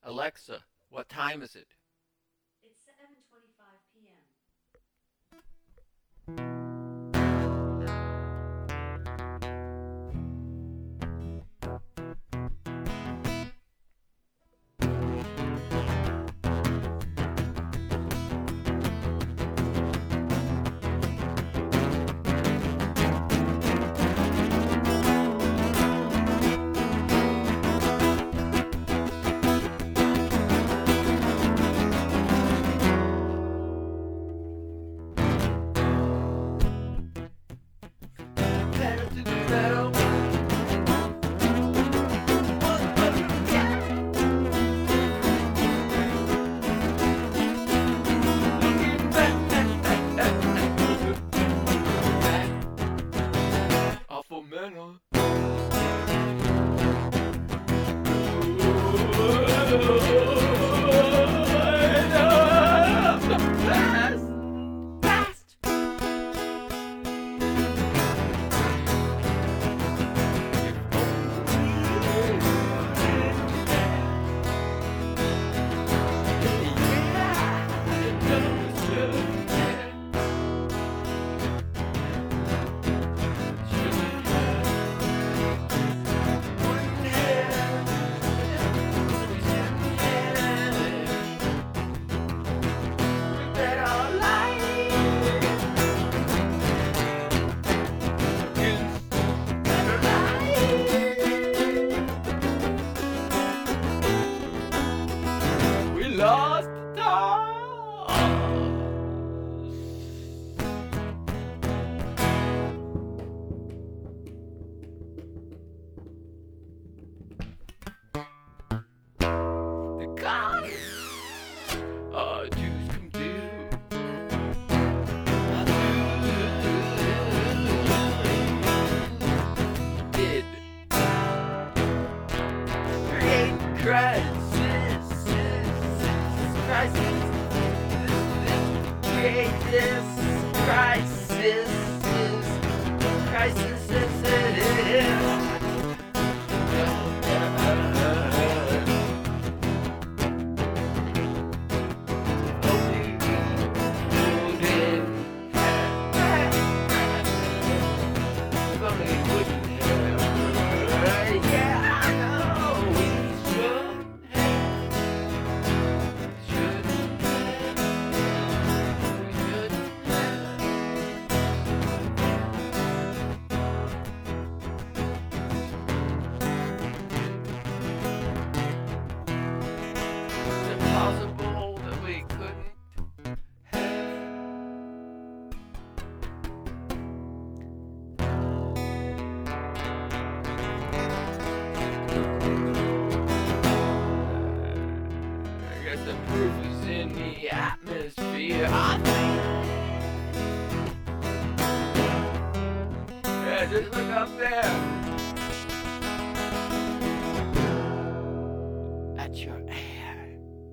Alexa, what time is it? It's 7:25 p.m. Pedal to the metal. Awful mental. Fast. We lost the toss. The gods are Jews come due. Did create crisis, crisis, create this crisis, crisis, Impossible that we couldn't have. I guess the proof is in the atmosphere. I think. Yeah, just look up there. At your air.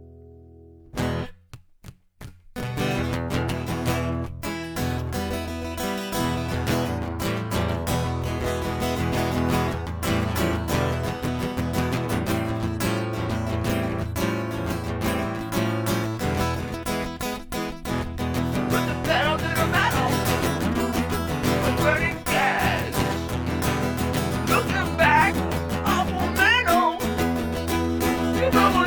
Put the pedal to the metal. We're burning gas. Looking back, awful mental. You know